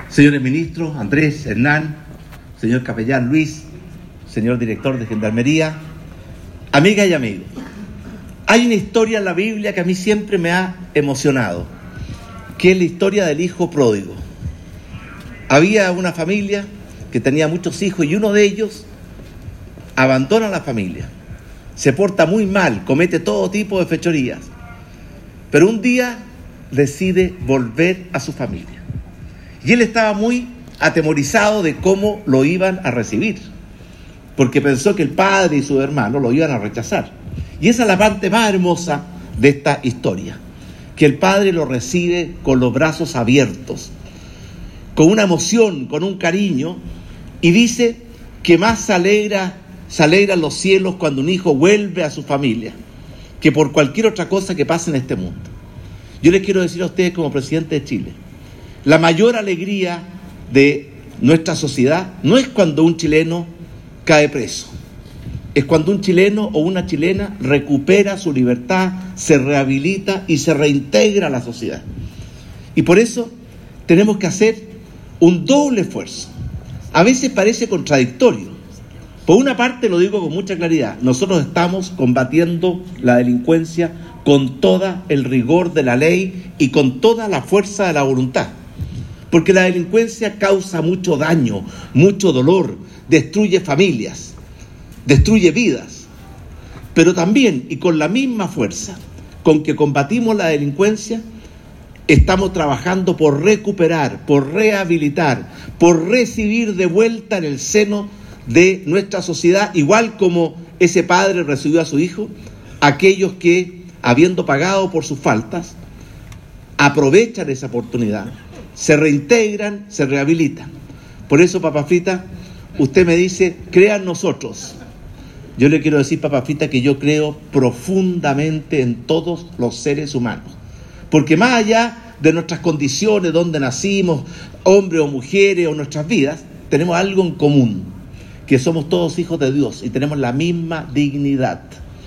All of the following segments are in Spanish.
señores ministros, Andrés, Hernán, señor capellán Luis, señor director de Gendarmería, amigas y amigos. Hay una historia en la Biblia que a mí siempre me ha emocionado, que es la historia del hijo pródigo. Había una familia que tenía muchos hijos y uno de ellos abandona la familia, se porta muy mal, comete todo tipo de fechorías, pero un día decide volver a su familia. Y él estaba muy atemorizado de cómo lo iban a recibir, porque pensó que el padre y sus hermanos lo iban a rechazar. Y esa es la parte más hermosa de esta historia, que el padre lo recibe con los brazos abiertos, con una emoción, con un cariño, y dice que más se alegran los cielos cuando un hijo vuelve a su familia, que por cualquier otra cosa que pase en este mundo. Yo les quiero decir a ustedes como presidente de Chile, la mayor alegría de nuestra sociedad no es cuando un chileno cae preso, es cuando un chileno o una chilena recupera su libertad, se rehabilita y se reintegra a la sociedad. Y por eso tenemos que hacer un doble esfuerzo. A veces parece contradictorio. Por una parte, lo digo con mucha claridad, nosotros estamos combatiendo la delincuencia con todo el rigor de la ley y con toda la fuerza de la voluntad. Porque la delincuencia causa mucho daño, mucho dolor, destruye familias, destruye vidas. Pero también, y con la misma fuerza con que combatimos la delincuencia, estamos trabajando por recuperar, por rehabilitar, por recibir de vuelta en el seno de nuestra sociedad, igual como ese padre recibió a su hijo, aquellos que, habiendo pagado por sus faltas, aprovechan esa oportunidad, se reintegran, se rehabilitan. Por eso, Papa Frita, usted me dice, crea en nosotros. Yo le quiero decir, Papa Frita, que yo creo profundamente en todos los seres humanos. Porque más allá de nuestras condiciones, donde nacimos, hombres o mujeres, o nuestras vidas, tenemos algo en común, que somos todos hijos de Dios y tenemos la misma dignidad.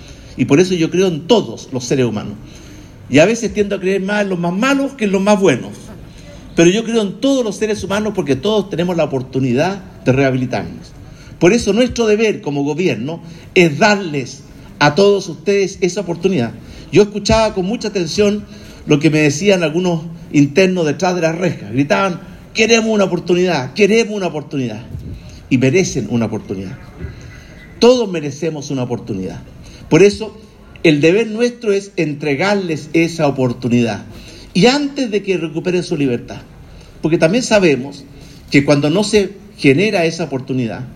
Y por eso yo creo en todos los seres humanos. Y a veces tiendo a creer más en los más malos que en los más buenos. Pero yo creo en todos los seres humanos porque todos tenemos la oportunidad de rehabilitarnos. Por eso nuestro deber como gobierno es darles a todos ustedes esa oportunidad. Yo escuchaba con mucha atención lo que me decían algunos internos detrás de las rejas. Gritaban, queremos una oportunidad, queremos una oportunidad. Y merecen una oportunidad. Todos merecemos una oportunidad. Por eso, el deber nuestro es entregarles esa oportunidad. Y antes de que recuperen su libertad. Porque también sabemos que cuando no se genera esa oportunidad,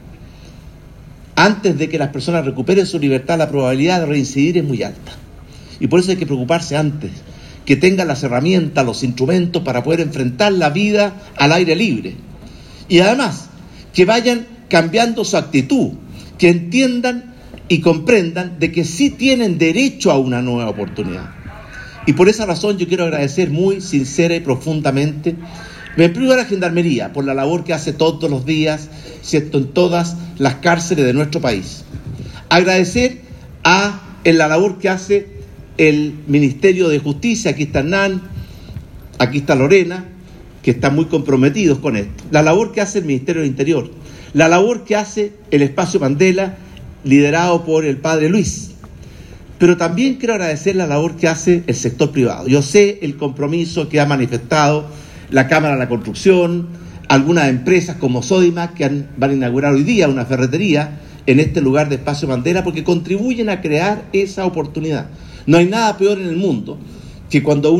antes de que las personas recuperen su libertad, la probabilidad de reincidir es muy alta. Y por eso hay que preocuparse antes, que tengan las herramientas, los instrumentos para poder enfrentar la vida al aire libre. Y además, que vayan cambiando su actitud, que entiendan y comprendan de que sí tienen derecho a una nueva oportunidad. Y por esa razón yo quiero agradecer muy sincera y profundamente, en primer lugar, a Gendarmería, por la labor que hace todos los días, ¿cierto?, en todas las cárceles de nuestro país. Agradecer en la labor que hace el Ministerio de Justicia, aquí está Hernán, aquí está Lorena, que están muy comprometidos con esto. La labor que hace el Ministerio del Interior, la labor que hace el Espacio Mandela, liderado por el padre Luis. Pero también quiero agradecer la labor que hace el sector privado. Yo sé el compromiso que ha manifestado la Cámara de la Construcción, algunas empresas como Sodimac, que van a inaugurar hoy día una ferretería en este lugar de Espacio Mandela, porque contribuyen a crear esa oportunidad. No hay nada peor en el mundo que cuando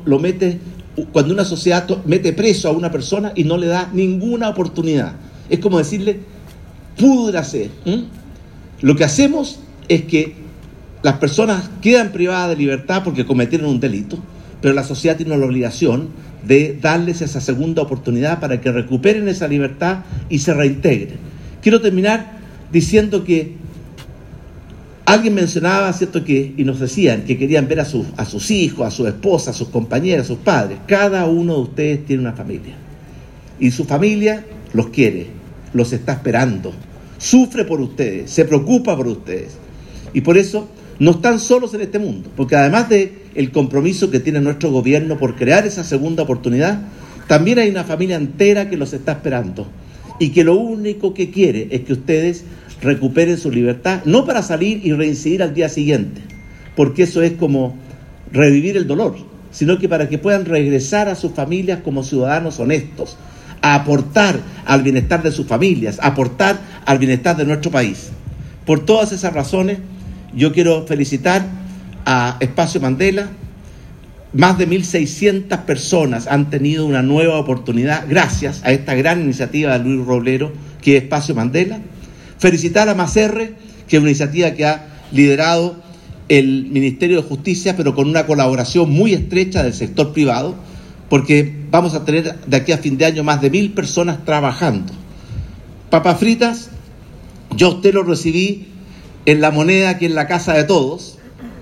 cuando una sociedad mete preso a una persona y no le da ninguna oportunidad. Es como decirle, púdrase. Lo que hacemos es que las personas quedan privadas de libertad porque cometieron un delito, pero la sociedad tiene la obligación de darles esa segunda oportunidad para que recuperen esa libertad y se reintegren. Quiero terminar diciendo que alguien mencionaba, ¿cierto?, y nos decían que querían ver a sus hijos, a sus esposas, a sus compañeras, a sus padres. Cada uno de ustedes tiene una familia. Y su familia los quiere, los está esperando, sufre por ustedes, se preocupa por ustedes. Y por eso no están solos en este mundo, porque además del compromiso que tiene nuestro gobierno por crear esa segunda oportunidad, también hay una familia entera que los está esperando y que lo único que quiere es que ustedes recuperen su libertad, no para salir y reincidir al día siguiente, porque eso es como revivir el dolor, sino que para que puedan regresar a sus familias como ciudadanos honestos, a aportar al bienestar de sus familias, a aportar al bienestar de nuestro país. Por todas esas razones, yo quiero felicitar a Espacio Mandela. Más de 1.600 personas han tenido una nueva oportunidad gracias a esta gran iniciativa de Luis Roblero, que es Espacio Mandela. Felicitar a Macerre, que es una iniciativa que ha liderado el Ministerio de Justicia, pero con una colaboración muy estrecha del sector privado, porque vamos a tener de aquí a fin de año más de 1.000 personas trabajando. Papas fritas, yo a usted lo recibí en La Moneda, que es la casa de todos,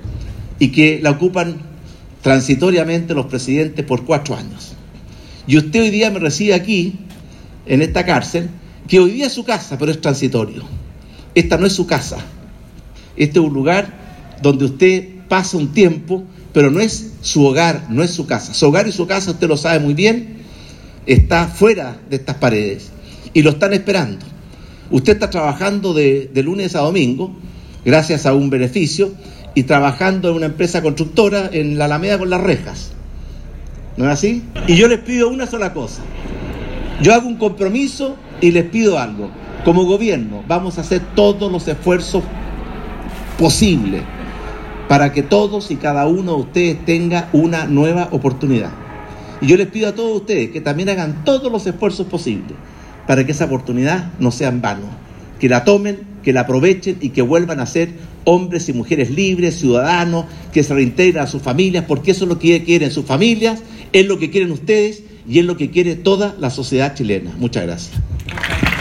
y que la ocupan transitoriamente los presidentes por 4 años. Y usted hoy día me recibe aquí, en esta cárcel, que hoy día es su casa, pero es transitorio. Esta no es su casa. Este es un lugar donde usted pasa un tiempo, pero no es su hogar, no es su casa. Su hogar y su casa, usted lo sabe muy bien, está fuera de estas paredes y lo están esperando. Usted está trabajando de lunes a domingo, gracias a un beneficio, y trabajando en una empresa constructora en la Alameda con las rejas. ¿No es así? Y yo les pido una sola cosa. Yo hago un compromiso y les pido algo. Como gobierno vamos a hacer todos los esfuerzos posibles para que todos y cada uno de ustedes tenga una nueva oportunidad. Y yo les pido a todos ustedes que también hagan todos los esfuerzos posibles para que esa oportunidad no sea en vano, que la tomen, que la aprovechen y que vuelvan a ser hombres y mujeres libres, ciudadanos, que se reintegren a sus familias, porque eso es lo que quieren sus familias, es lo que quieren ustedes y es lo que quiere toda la sociedad chilena. Muchas gracias.